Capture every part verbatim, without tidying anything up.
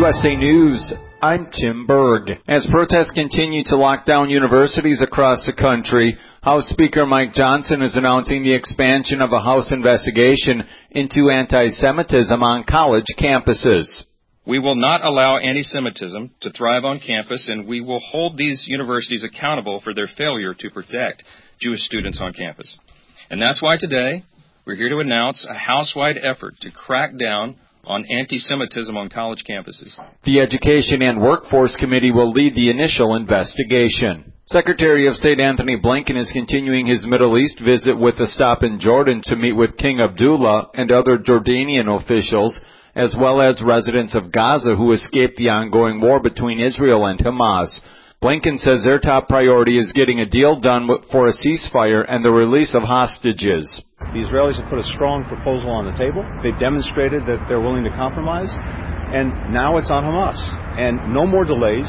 U S A News, I'm Tim Berg. As protests continue to lock down universities across the country, House Speaker Mike Johnson is announcing the expansion of a House investigation into anti-Semitism on college campuses. We will not allow anti-Semitism to thrive on campus, and we will hold these universities accountable for their failure to protect Jewish students on campus. And that's why today we're here to announce a House-wide effort to crack down on anti-Semitism on college campuses. The Education and Workforce Committee will lead the initial investigation. Secretary of State Anthony Blinken is continuing his Middle East visit with a stop in Jordan to meet with King Abdullah and other Jordanian officials, as well as residents of Gaza who escaped the ongoing war between Israel and Hamas. Blinken says their top priority is getting a deal done for a ceasefire and the release of hostages. The Israelis have put a strong proposal on the table. They've demonstrated that they're willing to compromise, and now it's on Hamas. And no more delays,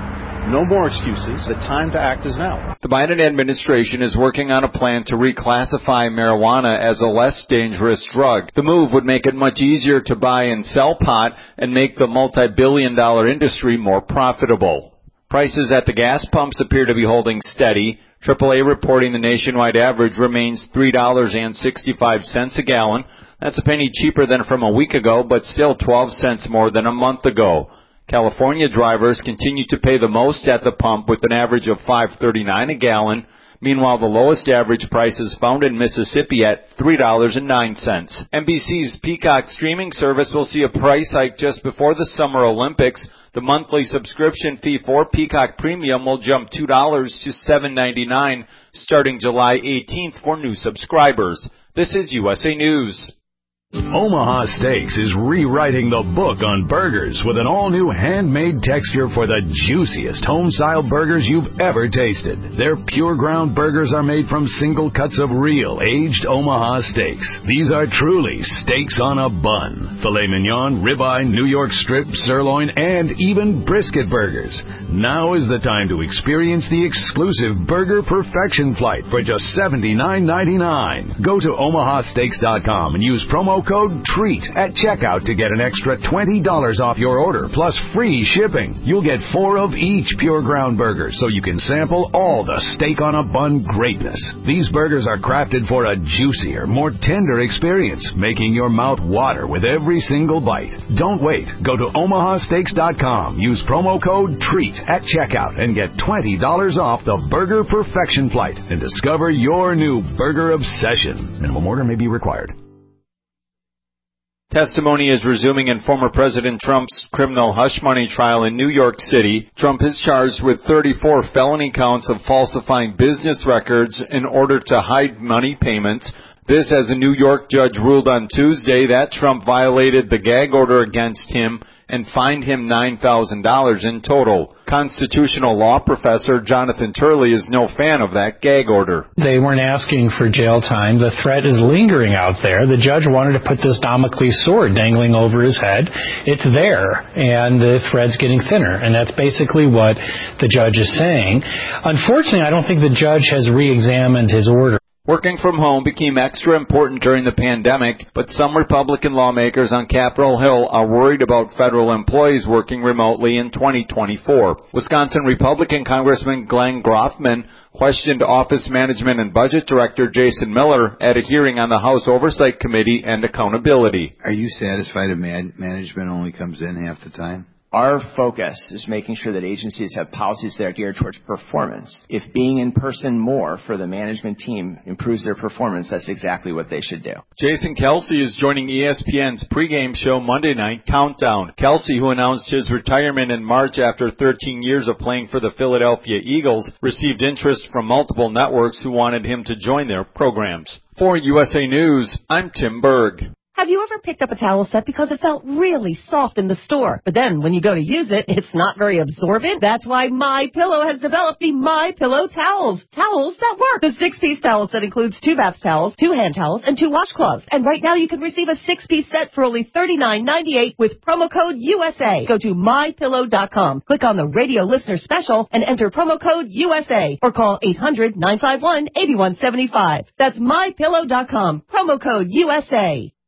no more excuses. The time to act is now. The Biden administration is working on a plan to reclassify marijuana as a less dangerous drug. The move would make it much easier to buy and sell pot and make the multi-billion dollar industry more profitable. Prices at the gas pumps appear to be holding steady. triple A reporting the nationwide average remains three dollars and sixty-five cents a gallon. That's a penny cheaper than from a week ago, but still twelve cents more than a month ago. California drivers continue to pay the most at the pump with an average of five thirty-nine a gallon. Meanwhile, the lowest average price is found in Mississippi at three dollars and nine cents. N B C's Peacock streaming service will see a price hike just before the Summer Olympics. The monthly subscription fee for Peacock Premium will jump two dollars to seven ninety-nine starting July eighteenth for new subscribers. This is U S A News. Omaha Steaks is rewriting the book on burgers with an all-new handmade texture for the juiciest home-style burgers you've ever tasted. Their pure ground burgers are made from single cuts of real aged Omaha steaks. These are truly steaks on a bun. Filet mignon, ribeye, New York strip, sirloin, and even brisket burgers. Now is the time to experience the exclusive Burger Perfection Flight for just seventy-nine ninety-nine. Go to omaha steaks dot com and use promo code TREAT at checkout to get an extra twenty dollars off your order, plus free shipping. You'll get four of each pure ground burger, so you can sample all the steak on a bun greatness. These burgers are crafted for a juicier, more tender experience, making your mouth water with every single bite. Don't wait. Go to omaha steaks dot com, use promo code TREAT at checkout, and get twenty dollars off the Burger Perfection Flight and discover your new burger obsession. Minimum order may be required. Testimony is resuming in former President Trump's criminal hush money trial in New York City. Trump is charged with thirty-four felony counts of falsifying business records in order to hide money payments. This, as a New York judge ruled on Tuesday, that Trump violated the gag order against him and fined him nine thousand dollars in total. Constitutional law professor Jonathan Turley is no fan of that gag order. They weren't asking for jail time. The threat is lingering out there. The judge wanted to put this Damocles sword dangling over his head. It's there, and the thread's getting thinner, and that's basically what the judge is saying. Unfortunately, I don't think the judge has re-examined his order. Working from home became extra important during the pandemic, but some Republican lawmakers on Capitol Hill are worried about federal employees working remotely in twenty twenty-four. Wisconsin Republican Congressman Glenn Groffman questioned Office Management and Budget Director Jason Miller at a hearing on the House Oversight Committee and Accountability. Are you satisfied if man- management only comes in half the time? Our focus is making sure that agencies have policies that are geared towards performance. If being in person more for the management team improves their performance, that's exactly what they should do. Jason Kelsey is joining E S P N's pregame show Monday Night Countdown. Kelsey, who announced his retirement in March after thirteen years of playing for the Philadelphia Eagles, received interest from multiple networks who wanted him to join their programs. For U S A News, I'm Tim Berg. Have you ever picked up a towel set because it felt really soft in the store, but then when you go to use it, it's not very absorbent? That's why MyPillow has developed the MyPillow towels. Towels that work. The six-piece towel set includes two bath towels, two hand towels, and two washcloths. And right now you can receive a six-piece set for only thirty-nine ninety-eight with promo code U S A. Go to my pillow dot com, click on the radio listener special, and enter promo code U S A, or call eight hundred nine five one eight one seven five. That's my pillow dot com, promo code U S A.